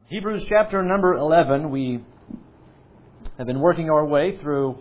Hebrews chapter number 11. We have been working our way through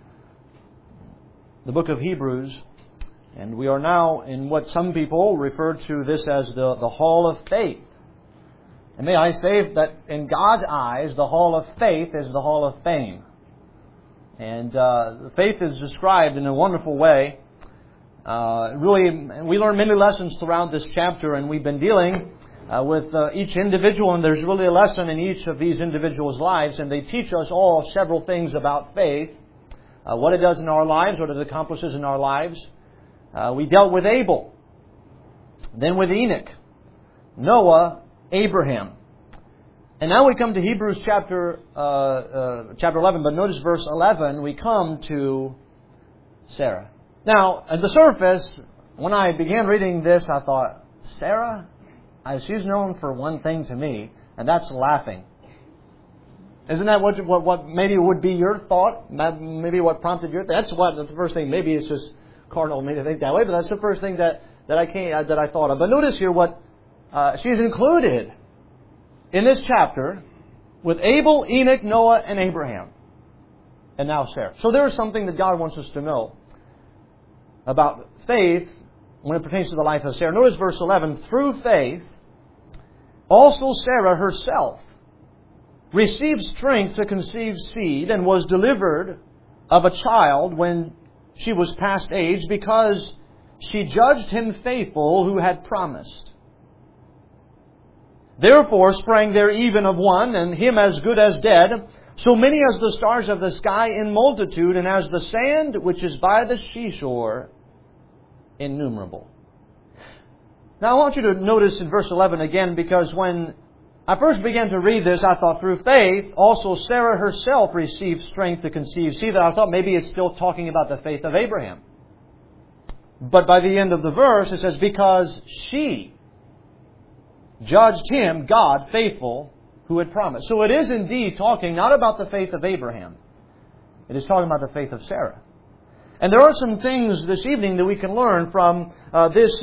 the book of Hebrews, and we are now in what some people refer to this as the Hall of Faith. And may I say that in God's eyes, the Hall of Faith is the Hall of Fame. And faith is described in a wonderful way. Really, we learn many lessons throughout this chapter, and we've been dealing with each individual, and there's really a lesson in each of these individuals' lives, and they teach us all several things about faith, what it does in our lives, what it accomplishes in our lives. We dealt with Abel, then with Enoch, Noah, Abraham. And now we come to Hebrews chapter 11, but notice verse 11, we come to Sarah. Now, at the surface, when I began reading this, I thought, Sarah? She's known for one thing to me, and that's laughing. Isn't that what maybe would be your thought? Maybe what prompted your thought? That's the first thing. Maybe it's just carnal of me to think that way, but that's the first thing that I thought of. But notice here what she's included in this chapter with Abel, Enoch, Noah, and Abraham. And now Sarah. So there is something that God wants us to know about faith when it pertains to the life of Sarah. Notice verse 11. Through faith, also Sarah herself received strength to conceive seed and was delivered of a child when she was past age, because she judged him faithful who had promised. Therefore sprang there even of one, and him as good as dead, so many as the stars of the sky in multitude, and as the sand which is by the seashore, innumerable. Now I want you to notice in verse 11 again, because when I first began to read this, I thought through faith, also Sarah herself received strength to conceive. See that I thought maybe it's still talking about the faith of Abraham. But by the end of the verse, it says, because she judged him, God, faithful, who had promised. So it is indeed talking not about the faith of Abraham. It is talking about the faith of Sarah. And there are some things this evening that we can learn from this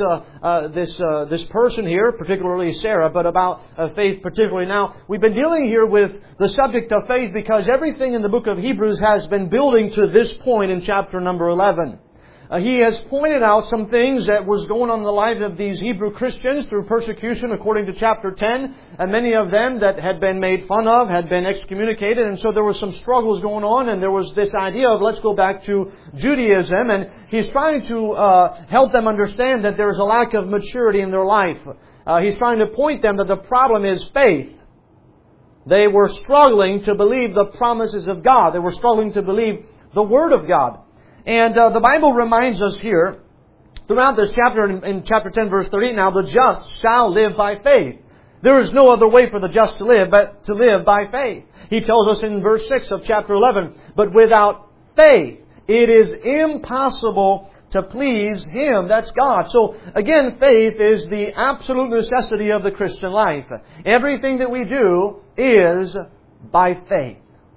person here, particularly Sarah, but about faith particularly. Now, we've been dealing here with the subject of faith because everything in the book of Hebrews has been building to this point in chapter number 11. He has pointed out some things that was going on in the life of these Hebrew Christians through persecution according to chapter 10. And many of them that had been made fun of had been excommunicated. And so there was some struggles going on. And there was this idea of let's go back to Judaism. And he's trying to help them understand that there is a lack of maturity in their life. He's trying to point them that the problem is faith. They were struggling to believe the promises of God. They were struggling to believe the Word of God. And the Bible reminds us here, throughout this chapter, in chapter 10, verse 38, now the just shall live by faith. There is no other way for the just to live but to live by faith. He tells us in verse 6 of chapter 11, but without faith it is impossible to please Him. That's God. So again, faith is the absolute necessity of the Christian life. Everything that we do is by faith.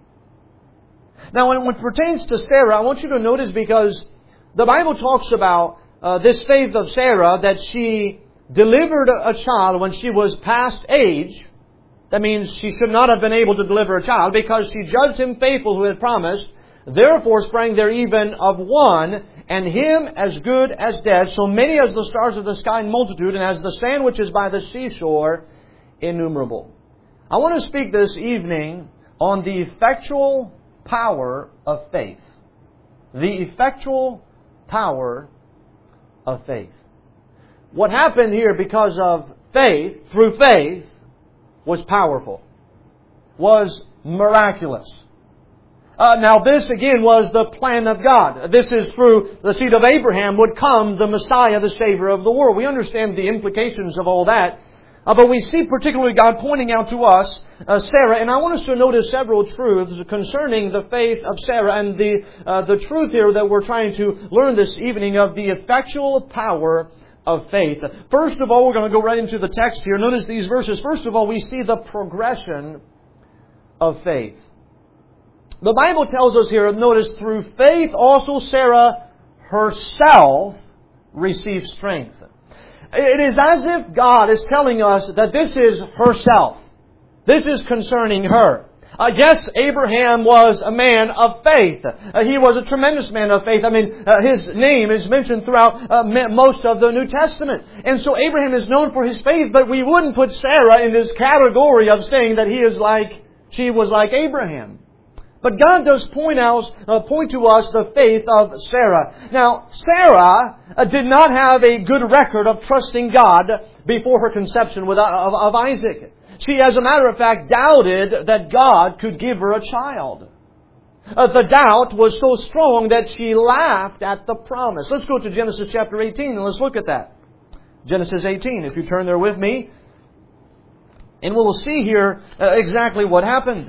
Now, when it pertains to Sarah, I want you to notice, because the Bible talks about this faith of Sarah, that she delivered a child when she was past age. That means she should not have been able to deliver a child, because she judged him faithful who had promised. Therefore sprang there even of one, and him as good as dead, so many as the stars of the sky in multitude, and as the sand which is by the seashore, innumerable. I want to speak this evening on the effectual power of faith. The effectual power of faith. What happened here because of faith, through faith, was powerful. Was miraculous. Now this again was the plan of God. This is through the seed of Abraham would come the Messiah, the Savior of the world. We understand the implications of all that. But we see particularly God pointing out to us Sarah, and I want us to notice several truths concerning the faith of Sarah, and the truth here that we're trying to learn this evening of the effectual power of faith. First of all, we're going to go right into the text here. Notice these verses. First of all, we see the progression of faith. The Bible tells us here, notice, through faith also Sarah herself received strength. It is as if God is telling us that this is herself. This is concerning her. Yes, Abraham was a man of faith. He was a tremendous man of faith. His name is mentioned throughout most of the New Testament. And so Abraham is known for his faith, but we wouldn't put Sarah in this category of saying that she was like Abraham. But God does point to us the faith of Sarah. Now, Sarah did not have a good record of trusting God before her conception of Isaac. She, as a matter of fact, doubted that God could give her a child. The doubt was so strong that she laughed at the promise. Let's go to Genesis chapter 18 and let's look at that. Genesis 18, if you turn there with me. And we'll see here exactly what happened.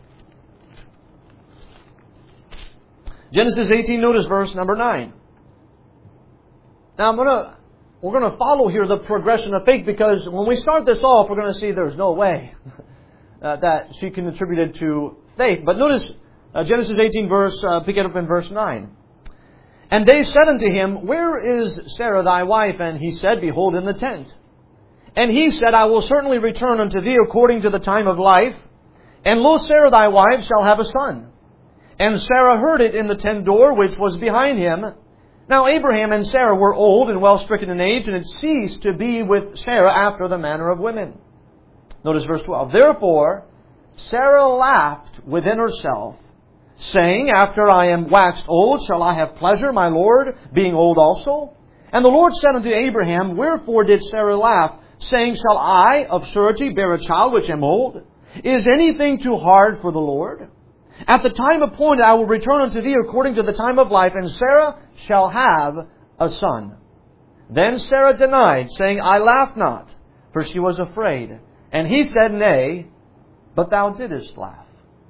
Genesis 18, notice verse number 9. Now we're going to follow here the progression of faith, because when we start this off, we're going to see there's no way that she can attribute it to faith. But notice Genesis 18, pick it up in verse 9. And they said unto him, Where is Sarah thy wife? And he said, Behold, in the tent. And he said, I will certainly return unto thee according to the time of life. And lo, Sarah thy wife shall have a son. And Sarah heard it in the tent door which was behind him. Now Abraham and Sarah were old and well stricken in age, and had ceased to be with Sarah after the manner of women. Notice verse 12. Therefore Sarah laughed within herself, saying, After I am waxed old, shall I have pleasure, my Lord, being old also? And the Lord said unto Abraham, Wherefore did Sarah laugh, saying, Shall I of surety bear a child which am old? Is anything too hard for the Lord? At the time appointed I will return unto thee according to the time of life, and Sarah shall have a son. Then Sarah denied, saying, I laughed not, for she was afraid. And he said, Nay, but thou didst laugh.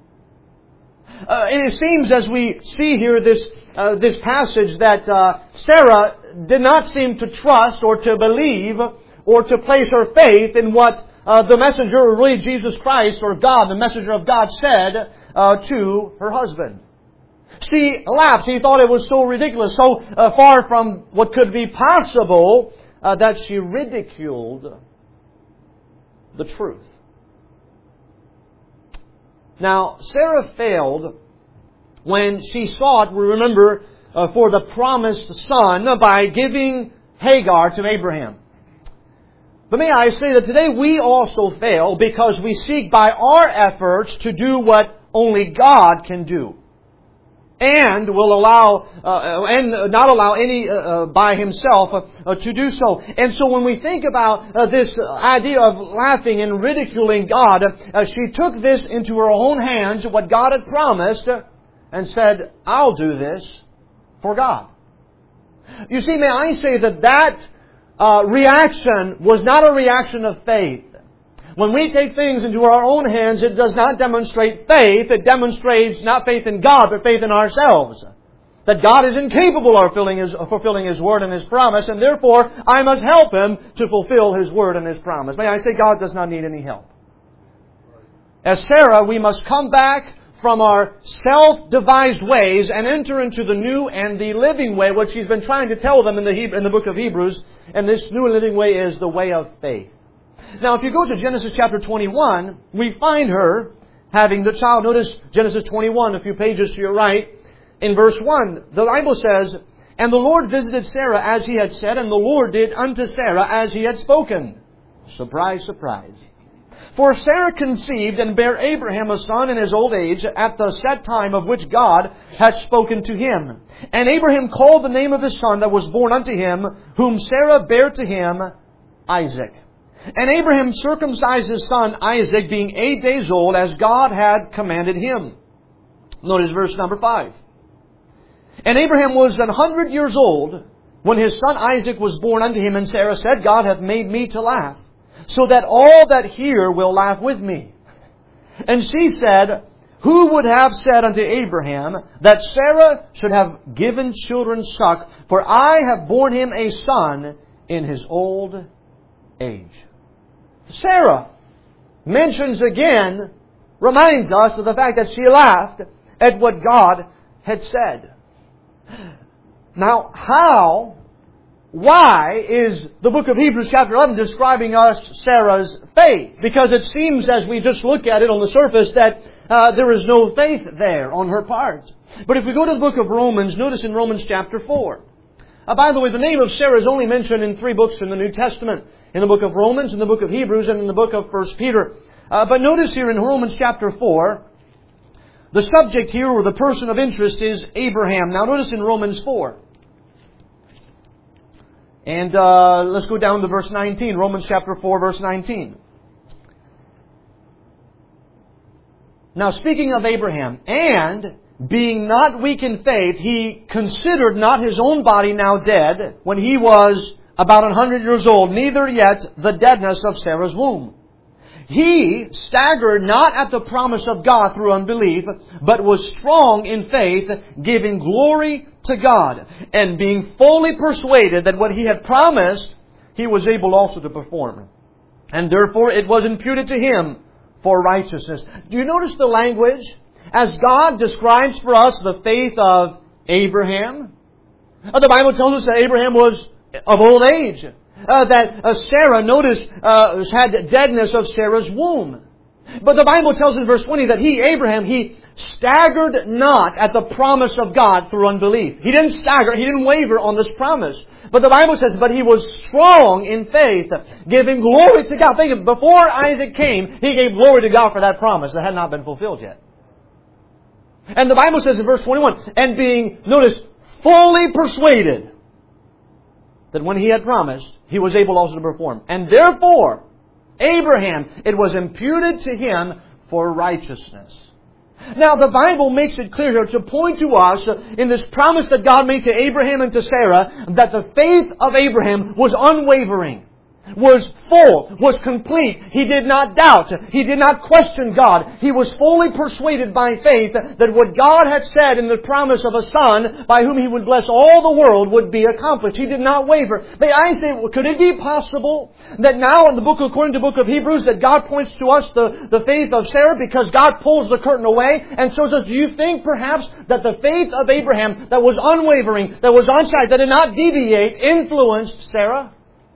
It seems as we see here this passage that Sarah did not seem to trust or to believe or to place her faith in what the messenger, or really Jesus Christ or God, the messenger of God, said to her husband. She laughed. She thought it was so ridiculous, so far from what could be possible, that she ridiculed the truth. Now, Sarah failed when she sought, we remember, for the promised son by giving Hagar to Abraham. But may I say that today we also fail because we seek by our efforts to do what only God can do, and will allow and not allow any by Himself to do so. And so when we think about this idea of laughing and ridiculing God, she took this into her own hands, what God had promised, and said, "I'll do this for God." You see, may I say that reaction was not a reaction of faith. When we take things into our own hands, it does not demonstrate faith. It demonstrates not faith in God, but faith in ourselves. That God is incapable of fulfilling His word and His promise, and therefore I must help Him to fulfill His word and His promise. May I say, God does not need any help. As Sarah, we must come back from our self-devised ways and enter into the new and the living way, what she's been trying to tell them in the book of Hebrews. And this new and living way is the way of faith. Now, if you go to Genesis chapter 21, we find her having the child. Notice Genesis 21, a few pages to your right. In verse 1, the Bible says, "And the Lord visited Sarah as He had said, and the Lord did unto Sarah as He had spoken." Surprise, surprise. "For Sarah conceived and bare Abraham a son in his old age at the set time of which God had spoken to him. And Abraham called the name of his son that was born unto him, whom Sarah bare to him, Isaac. And Abraham circumcised his son Isaac, being 8 days old, as God had commanded him." Notice verse number 5. "And Abraham was 100 years old when his son Isaac was born unto him. And Sarah said, God hath made me to laugh, so that all that hear will laugh with me. And she said, Who would have said unto Abraham that Sarah should have given children suck? For I have borne him a son in his old age." Sarah mentions again, reminds us of the fact that she laughed at what God had said. Now, how why is the book of Hebrews chapter 11 describing us Sarah's faith? Because it seems, as we just look at it on the surface, that there is no faith there on her part. But if we go to the book of Romans, notice in Romans chapter 4. By the way, the name of Sarah is only mentioned in 3 books in the New Testament. In the book of Romans, in the book of Hebrews, and in the book of 1 Peter. But notice here in Romans chapter 4, the subject here, or the person of interest, is Abraham. Now notice in Romans 4. And let's go down to verse 19. Romans chapter 4, verse 19. Now speaking of Abraham, and being not weak in faith, he considered not his own body now dead, when he was about 100 years old, neither yet the deadness of Sarah's womb. He staggered not at the promise of God through unbelief, but was strong in faith, giving glory to God, and being fully persuaded that what he had promised, he was able also to perform. And therefore it was imputed to him for righteousness. Do you notice the language? As God describes for us the faith of Abraham, the Bible tells us that Abraham was of old age. That Sarah, notice, had deadness of Sarah's womb. But the Bible tells in verse 20 that Abraham, he staggered not at the promise of God through unbelief. He didn't stagger, he didn't waver on this promise. But the Bible says, but he was strong in faith, giving glory to God. Think of it, before Isaac came, he gave glory to God for that promise that had not been fulfilled yet. And the Bible says in verse 21, and being, notice, fully persuaded that when he had promised, he was able also to perform. And therefore, Abraham, it was imputed to him for righteousness. Now, the Bible makes it clear here to point to us in this promise that God made to Abraham and to Sarah that the faith of Abraham was unwavering, was full, was complete. He did not doubt. He did not question God. He was fully persuaded by faith that what God had said in the promise of a son by whom He would bless all the world would be accomplished. He did not waver. May I say, could it be possible that now in the book, according to the book of Hebrews, that God points to us the faith of Sarah because God pulls the curtain away and shows us, do you think perhaps that the faith of Abraham that was unwavering, that was on-site, that did not deviate, influenced Sarah?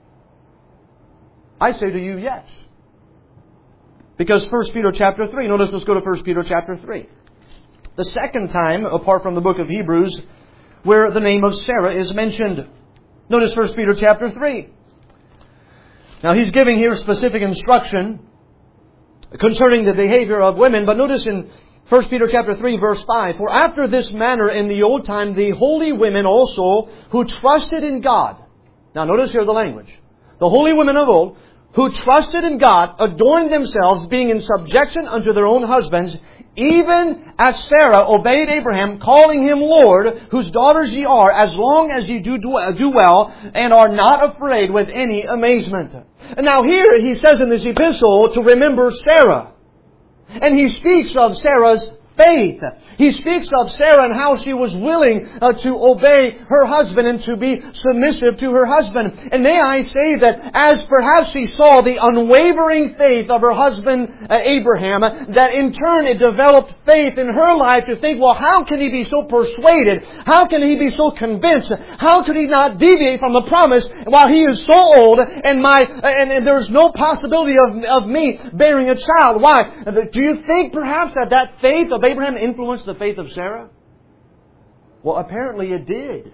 I say to you, yes. Because 1 Peter chapter 3, notice, let's go to 1 Peter chapter 3. The second time, apart from the book of Hebrews, where the name of Sarah is mentioned. Notice 1 Peter chapter 3. Now he's giving here specific instruction concerning the behavior of women, but notice in 1 Peter chapter 3 verse 5, for after this manner in the old time the holy women also who trusted in God. Now notice here the language. The holy women of old, who trusted in God, adorned themselves, being in subjection unto their own husbands, even as Sarah obeyed Abraham, calling him Lord, whose daughters ye are, as long as ye do well, and are not afraid with any amazement. And now here he says in this epistle to remember Sarah. And he speaks of Sarah's faith. He speaks of Sarah and how she was willing to obey her husband and to be submissive to her husband. And may I say that as perhaps she saw the unwavering faith of her husband Abraham, that in turn it developed faith in her life to think, well, how can he be so persuaded? How can he be so convinced? How could he not deviate from the promise while he is so old and there's no possibility of me bearing a child? Why? Do you think perhaps that faith of Abraham influenced the faith of Sarah? Well, apparently it did.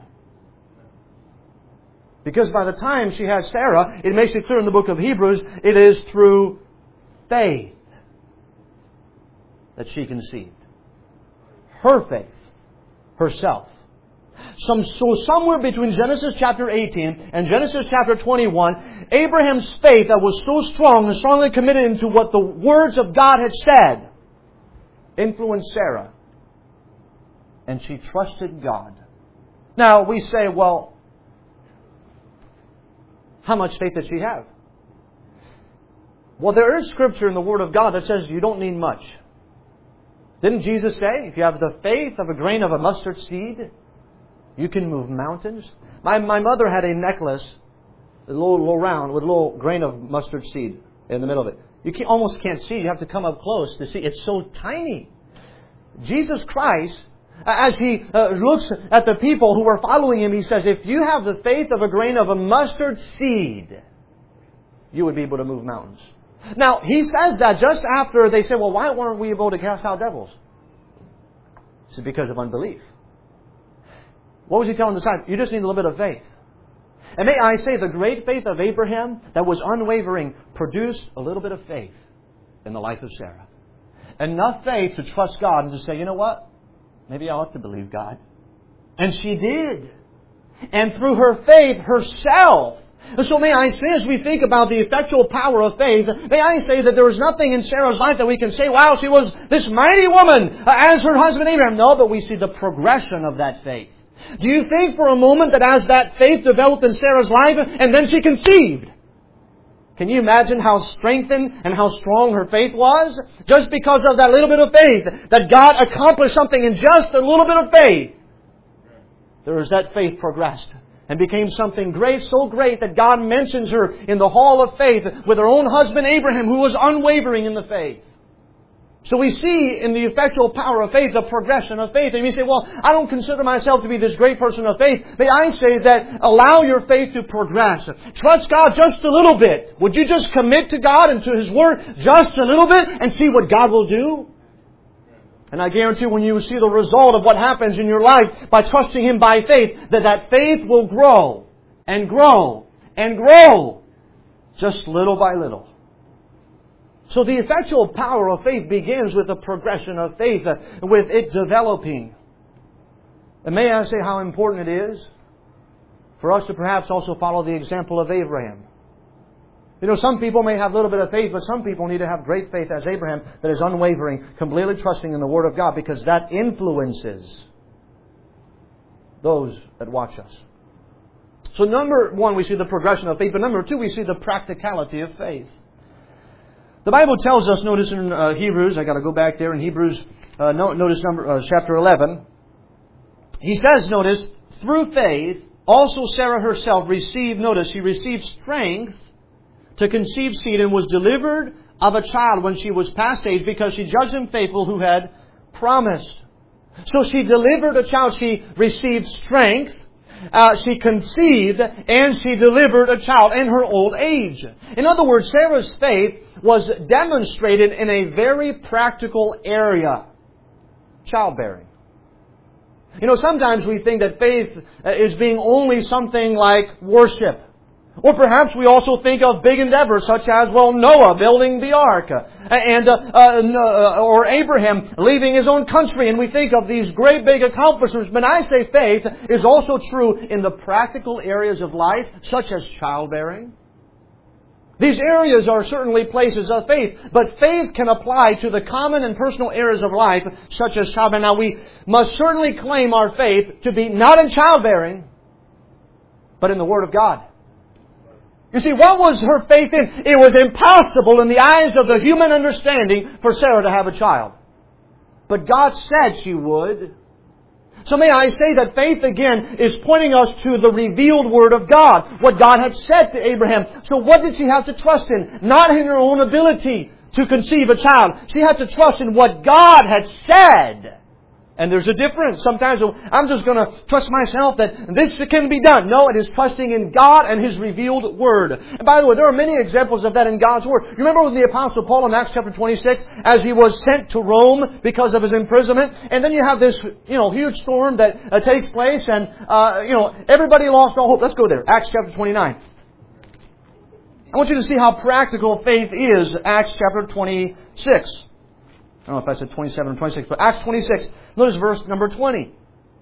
Because by the time she has Sarah, it makes it clear in the book of Hebrews, it is through faith that she conceived. Her faith, herself. So somewhere between Genesis chapter 18 and Genesis chapter 21, Abraham's faith that was so strong and strongly committed into what the words of God had said, influenced Sarah. And she trusted God. Now, we say, well, how much faith did she have? Well, there is scripture in the Word of God that says you don't need much. Didn't Jesus say, if you have the faith of a grain of a mustard seed, you can move mountains? My mother had a necklace, a little round, with a little grain of mustard seed in the middle of it. You almost can't see. You have to come up close to see. It's so tiny. Jesus Christ As He looks at the people who were following Him, He says, if you have the faith of a grain of a mustard seed, you would be able to move mountains. Now, He says that just after they say, well, why weren't we able to cast out devils? It's because of unbelief. What was He telling the disciples? You just need a little bit of faith. And may I say, the great faith of Abraham that was unwavering produced a little bit of faith in the life of Sarah. Enough faith to trust God and to say, you know what? Maybe I ought to believe God. And she did. And through her faith herself. And so may I say, as we think about the effectual power of faith, may I say that there was nothing in Sarah's life that we can say, wow, she was this mighty woman as her husband Abraham. No, but we see the progression of that faith. Do you think for a moment that as that faith developed in Sarah's life and then she conceived, can you imagine how strengthened and how strong her faith was? Just because of that little bit of faith, that God accomplished something in just a little bit of faith. There was that faith progressed and became something great, so great that God mentions her in the hall of faith with her own husband Abraham, who was unwavering in the faith. So we see in the effectual power of faith the progression of faith. And you say, well, I don't consider myself to be this great person of faith. May I say that allow your faith to progress. Trust God just a little bit. Would you just commit to God and to His Word just a little bit and see what God will do? And I guarantee when you see the result of what happens in your life by trusting Him by faith, that faith will grow and grow and grow just little by little. So the effectual power of faith begins with the progression of faith, with it developing. And may I say how important it is for us to perhaps also follow the example of Abraham. You know, some people may have a little bit of faith, but some people need to have great faith as Abraham that is unwavering, completely trusting in the Word of God, because that influences those that watch us. So number one, we see the progression of faith, but number two, we see the practicality of faith. The Bible tells us, notice in Hebrews, I got to go back there in Hebrews, notice chapter 11. He says, notice, through faith, also Sarah herself received, notice, she received strength to conceive seed and was delivered of a child when she was past age because she judged Him faithful who had promised. So she delivered a child, she received strength. She conceived and she delivered a child in her old age. In other words, Sarah's faith was demonstrated in a very practical area. Childbearing. You know, sometimes we think that faith is being only something like worship. Or perhaps we also think of big endeavors such as, well, Noah building the ark, or Abraham leaving his own country, and we think of these great big accomplishments. But I say faith is also true in the practical areas of life, such as childbearing. These areas are certainly places of faith, but faith can apply to the common and personal areas of life, such as childbearing. Now, we must certainly claim our faith to be not in childbearing, but in the Word of God. You see, what was her faith in? It was impossible in the eyes of the human understanding for Sarah to have a child. But God said she would. So may I say that faith again is pointing us to the revealed Word of God. What God had said to Abraham. So what did she have to trust in? Not in her own ability to conceive a child. She had to trust in what God had said. And there's a difference. Sometimes I'm just going to trust myself that this can be done. No, it is trusting in God and His revealed Word. And by the way, there are many examples of that in God's Word. You remember with the Apostle Paul in Acts chapter 26, as he was sent to Rome because of his imprisonment, and then you have this, huge storm that takes place, and everybody lost all hope. Let's go there. Acts chapter 29. I want you to see how practical faith is. Acts chapter 26. I don't know if I said 27 or 26, but Acts 26. Notice verse number 20.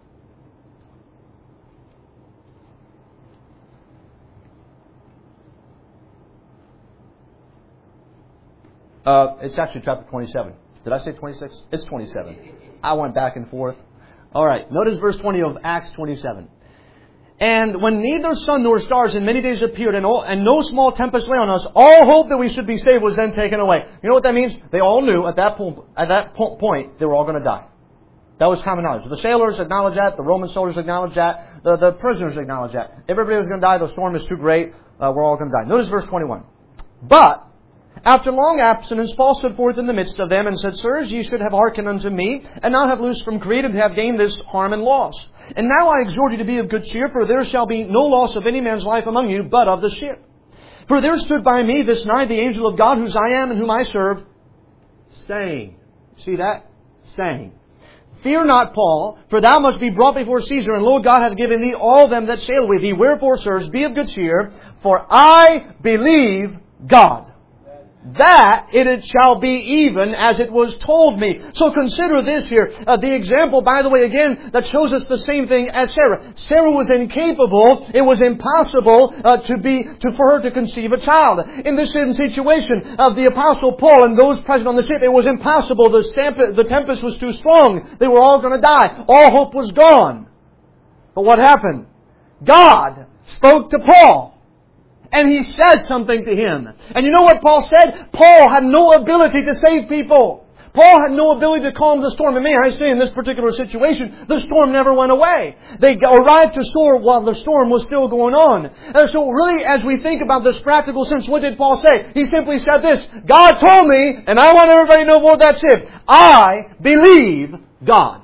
It's actually chapter 27. Did I say 26? It's 27. I went back and forth. All right. Notice verse 20 of Acts 27. And when neither sun nor stars in many days appeared, and no small tempest lay on us, all hope that we should be saved was then taken away. You know what that means? They all knew at that point they were all going to die. That was common knowledge. The sailors acknowledged that. The Roman soldiers acknowledged that. The prisoners acknowledged that. Everybody was going to die. The storm is too great. We're all going to die. Notice verse 21. But After long abstinence, Paul stood forth in the midst of them and said, Sirs, ye should have hearkened unto me, and not have loosed from Crete, and have gained this harm and loss. And now I exhort you to be of good cheer, for there shall be no loss of any man's life among you, but of the ship. For there stood by me this night the angel of God, whose I am and whom I serve, saying, see that? Saying, Fear not, Paul, for thou must be brought before Caesar, and lo, God hath given thee all them that sail with thee. Wherefore, sirs, be of good cheer, for I believe God, that it shall be even as it was told me. So consider this here. The example, by the way, again, that shows us the same thing as Sarah. Sarah was incapable. It was impossible for her to conceive a child. In this situation of the Apostle Paul and those present on the ship, it was impossible. The tempest was too strong. They were all going to die. All hope was gone. But what happened? God spoke to Paul. And He said something to him. And you know what Paul said? Paul had no ability to save people. Paul had no ability to calm the storm. And may I say, in this particular situation, the storm never went away. They arrived to shore while the storm was still going on. So really, as we think about this practical sense, what did Paul say? He simply said this, God told me, and I want everybody to know aboard that ship, I believe God.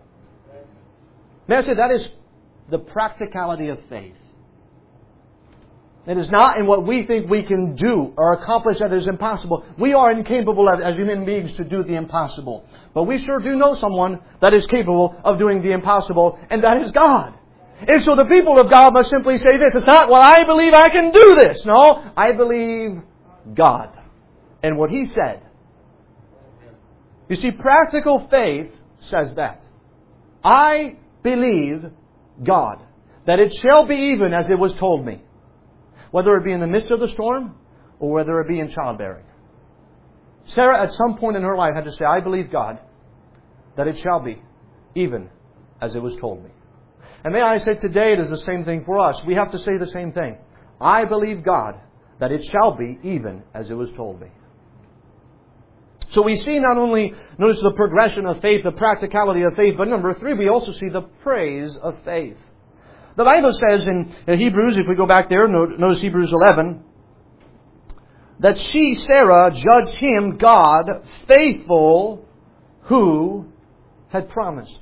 May I say, that is the practicality of faith. It is not in what we think we can do or accomplish that is impossible. We are incapable as human beings to do the impossible. But we sure do know someone that is capable of doing the impossible, and that is God. And so the people of God must simply say this. It's not, well, I believe I can do this. No, I believe God and what He said. You see, practical faith says that. I believe God, that it shall be even as it was told me. Whether it be in the midst of the storm or whether it be in childbearing. Sarah at some point in her life had to say, I believe God, that it shall be even as it was told me. And may I say today it is the same thing for us. We have to say the same thing. I believe God, that it shall be even as it was told me. So we see not only, notice the progression of faith, the practicality of faith, but number 3, we also see the praise of faith. The Bible says in Hebrews, if we go back there, notice Hebrews 11, that she, Sarah, judged him, God, faithful, who had promised.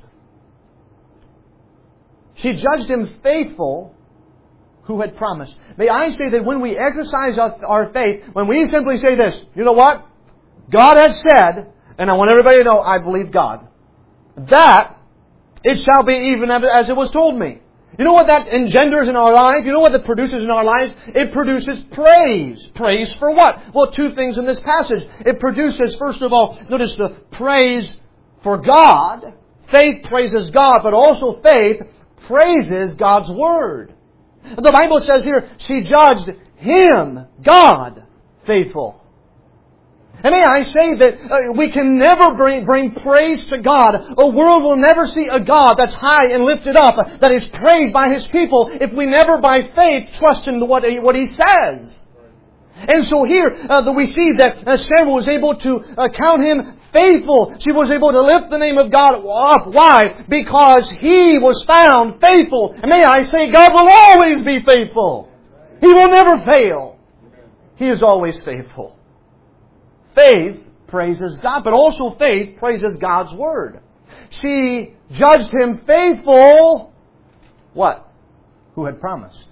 She judged him faithful, who had promised. May I say that when we exercise our faith, when we simply say this, you know what? God has said, and I want everybody to know, I believe God, that it shall be even as it was told me. You know what that engenders in our lives? You know what that produces in our lives? It produces praise. Praise for what? Well, 2 things in this passage. It produces, first of all, notice the praise for God. Faith praises God, but also faith praises God's Word. The Bible says here, she judged him, God, faithful. And may I say that we can never bring praise to God. A world will never see a God that's high and lifted up, that is praised by His people, if we never by faith trust in what He says. And so here we see that Sarah was able to count him faithful. She was able to lift the name of God up. Why? Because He was found faithful. And may I say, God will always be faithful. He will never fail. He is always faithful. Faith praises God, but also faith praises God's Word. She judged him faithful, what? Who had promised.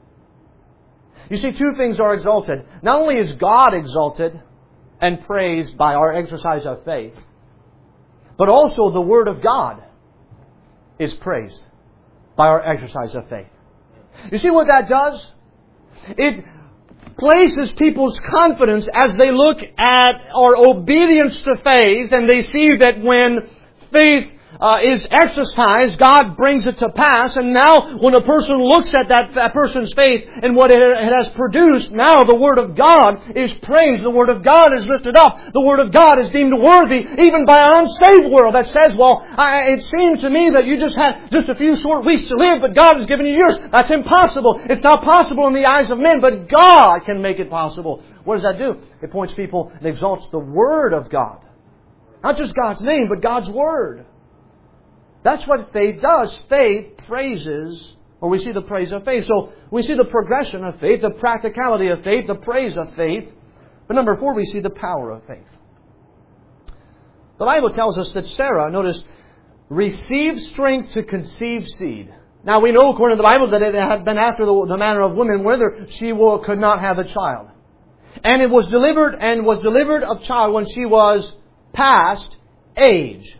You see, 2 things are exalted. Not only is God exalted and praised by our exercise of faith, but also the Word of God is praised by our exercise of faith. You see what that does? It places people's confidence as they look at our obedience to faith, and they see that when faith is exercised, God brings it to pass. And now when a person looks at that person's faith and what it has produced, now the Word of God is praised. The Word of God is lifted up. The Word of God is deemed worthy even by an unsaved world that says, well, it seems to me that you just had just a few short weeks to live, but God has given you years. That's impossible. It's not possible in the eyes of men, but God can make it possible. What does that do? It points people and exalts the Word of God. Not just God's name, but God's Word. That's what faith does. Faith praises, or we see the praise of faith. So we see the progression of faith, the practicality of faith, the praise of faith. But number 4, we see the power of faith. The Bible tells us that Sarah, notice, received strength to conceive seed. Now we know according to the Bible that it had been after the manner of women whether she could not have a child. And it was delivered of child when she was past age.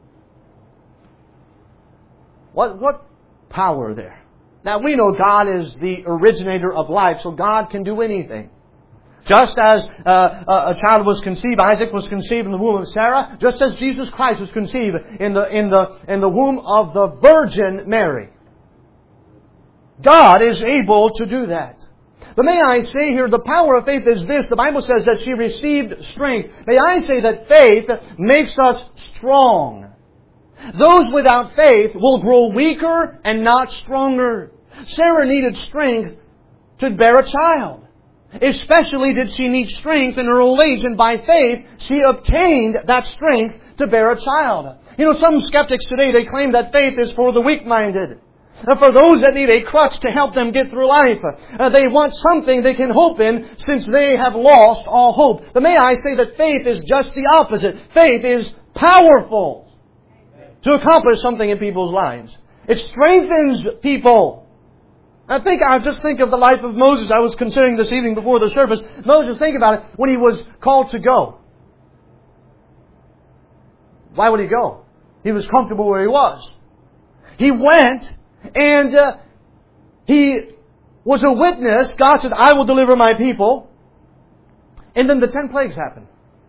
What power there? Now we know God is the originator of life, so God can do anything. Just as a child was conceived, Isaac was conceived in the womb of Sarah, just as Jesus Christ was conceived in the womb of the Virgin Mary. God is able to do that. But may I say here, the power of faith is this. The Bible says that she received strength. May I say that faith makes us strong. Those without faith will grow weaker and not stronger. Sarah needed strength to bear a child. Especially did she need strength in her old age, and by faith she obtained that strength to bear a child. You know, some skeptics today, they claim that faith is for the weak-minded. For those that need a crutch to help them get through life. They want something they can hope in since they have lost all hope. But may I say that faith is just the opposite. Faith is powerful to accomplish something in people's lives. It strengthens people. I just think of the life of Moses. I was considering this evening before the service. Moses, think about it, when he was called to go. Why would he go? He was comfortable where he was. He went and he was a witness. God said, I will deliver my people. And then the 10 plagues happened.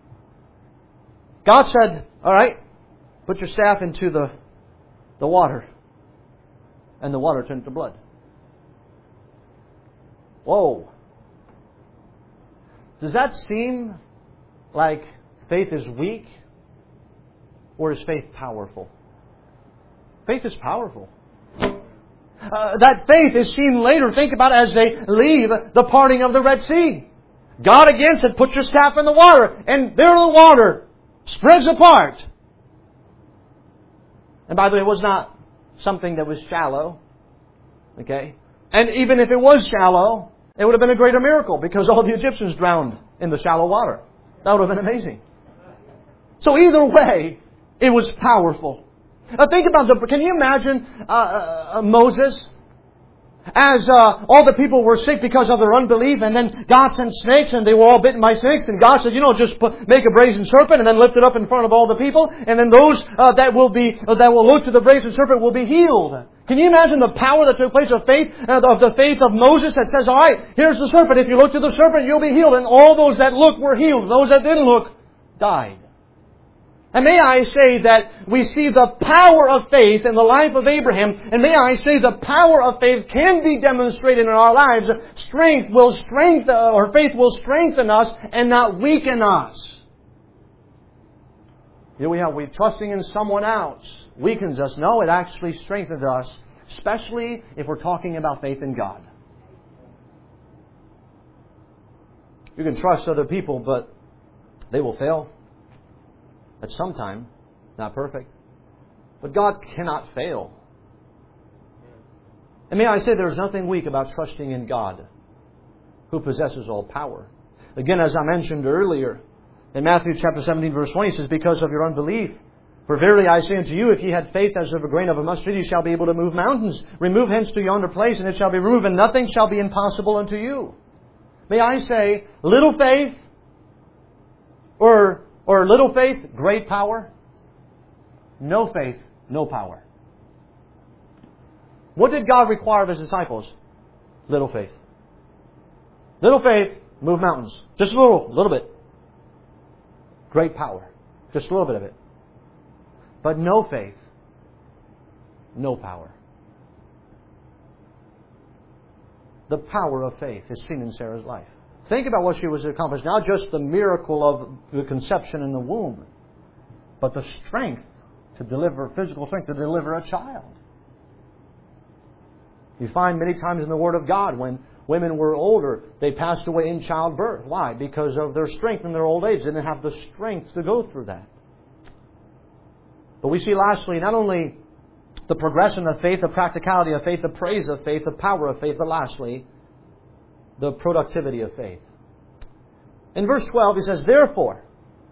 God said, all right, put your staff into the water. And the water turned to blood. Whoa. Does that seem like faith is weak? Or is faith powerful? Faith is powerful. That faith is seen later. Think about it as they leave the parting of the Red Sea. God again said, put your staff in the water. And there the water spreads apart. And by the way, it was not something that was shallow. Okay? And even if it was shallow, it would have been a greater miracle because all the Egyptians drowned in the shallow water. That would have been amazing. So either way, it was powerful. Now think about can you imagine Moses as all the people were sick because of their unbelief, and then God sent snakes and they were all bitten by snakes, and God said, just make a brazen serpent and then lift it up in front of all the people, and then those that will look to the brazen serpent will be healed. Can you imagine the power that took place of the faith of Moses that says, all right, here's the serpent. If you look to the serpent, you'll be healed. And all those that looked were healed. Those that didn't look died. And may I say that we see the power of faith in the life of Abraham. And may I say the power of faith can be demonstrated in our lives. Faith will strengthen us and not weaken us. Here we trusting in someone else weakens us. No, it actually strengthens us, especially if we're talking about faith in God. You can trust other people, but they will fail. At some time, not perfect. But God cannot fail. And may I say there's nothing weak about trusting in God, who possesses all power. Again, as I mentioned earlier, in Matthew chapter 17, verse 20, it says, because of your unbelief. For verily I say unto you, if ye had faith as of a grain of a mustard, ye shall be able to move mountains. Remove hence to yonder place, and it shall be removed, and nothing shall be impossible unto you. May I say, little faith, or little faith, great power. No faith, no power. What did God require of His disciples? Little faith. Little faith, move mountains. Just a little bit. Great power. Just a little bit of it. But no faith, no power. The power of faith is seen in Sarah's life. Think about what she was accomplished. Not just the miracle of the conception in the womb, but the strength to deliver, physical strength to deliver a child. You find many times in the Word of God when women were older, they passed away in childbirth. Why? Because of their strength in their old age. They didn't have the strength to go through that. But we see lastly, not only the progression of faith, the practicality of faith, the praise of faith, the power of faith, but lastly, the productivity of faith. In verse 12, he says, therefore,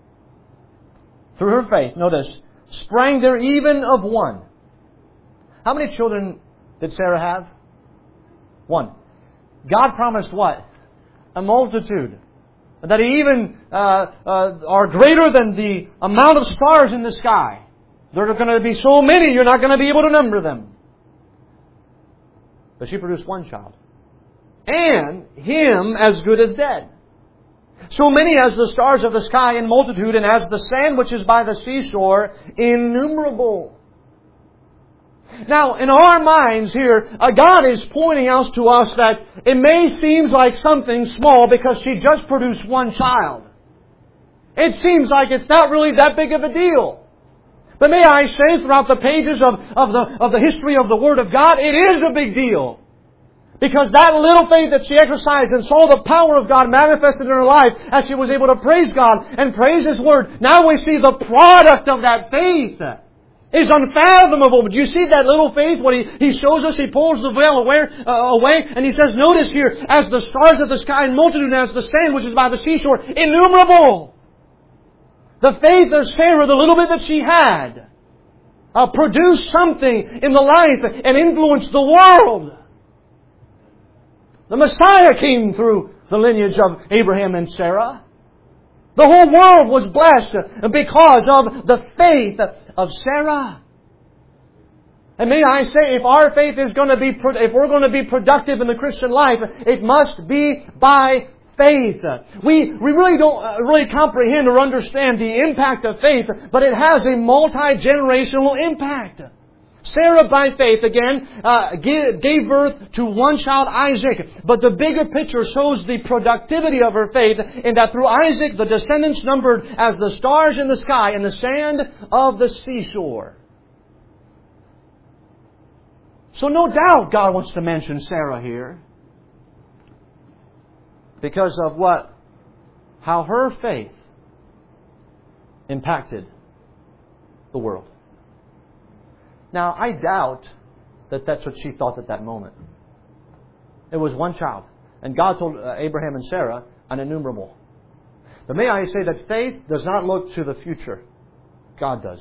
through her faith, notice, sprang there even of one. How many children did Sarah have? One. God promised what? A multitude. That even are greater than the amount of stars in the sky. There are going to be so many, you're not going to be able to number them. But she produced one child. And him as good as dead. So many as the stars of the sky in multitude, and as the sand which is by the seashore, innumerable. Now, in our minds here, God is pointing out to us that it may seem like something small because she just produced one child. It seems like it's not really that big of a deal. But may I say, throughout the pages of the history of the Word of God, it is a big deal. Because that little faith that she exercised and saw the power of God manifested in her life as she was able to praise God and praise His Word, now we see the product of that faith is unfathomable. But you see that little faith, what he shows us, He pulls the veil away, and He says, notice here, as the stars of the sky in multitude, and as the sand which is by the seashore, innumerable. The faith of Sarah, the little bit that she had, produced something in the life and influenced the world. The Messiah came through the lineage of Abraham and Sarah. The whole world was blessed because of the faith of Sarah. And may I say, if our faith is going to be, if we're going to be productive in the Christian life, it must be by faith. We really don't really comprehend or understand the impact of faith, but it has a multi-generational impact. Sarah, by faith, again, gave birth to one child, Isaac. But the bigger picture shows the productivity of her faith in that through Isaac, the descendants numbered as the stars in the sky and the sand of the seashore. So no doubt God wants to mention Sarah here because of how her faith impacted the world. Now, I doubt that that's what she thought at that moment. It was one child. And God told Abraham and Sarah, an innumerable. But may I say that faith does not look to the future. God does.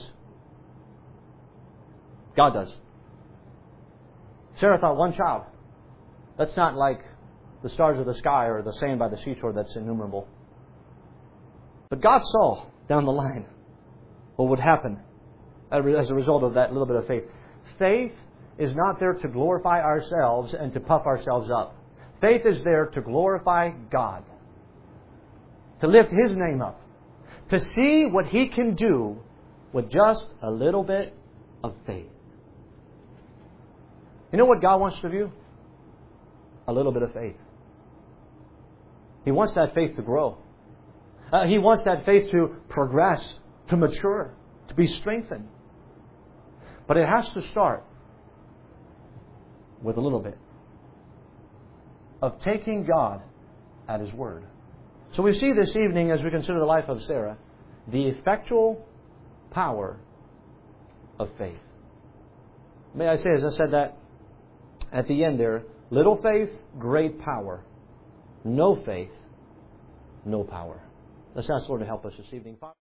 God does. Sarah thought one child. That's not like the stars of the sky or the sand by the seashore that's innumerable. But God saw down the line what would happen as a result of that little bit of faith. Faith is not there to glorify ourselves and to puff ourselves up. Faith is there to glorify God. To lift His name up. To see what He can do with just a little bit of faith. You know what God wants of you? A little bit of faith. He wants that faith to grow. He wants that faith to progress, to mature, to be strengthened. But it has to start with a little bit of taking God at His word. So we see this evening, as we consider the life of Sarah, the effectual power of faith. May I say, as I said that at the end there, little faith, great power. No faith, no power. Let's ask the Lord to help us this evening.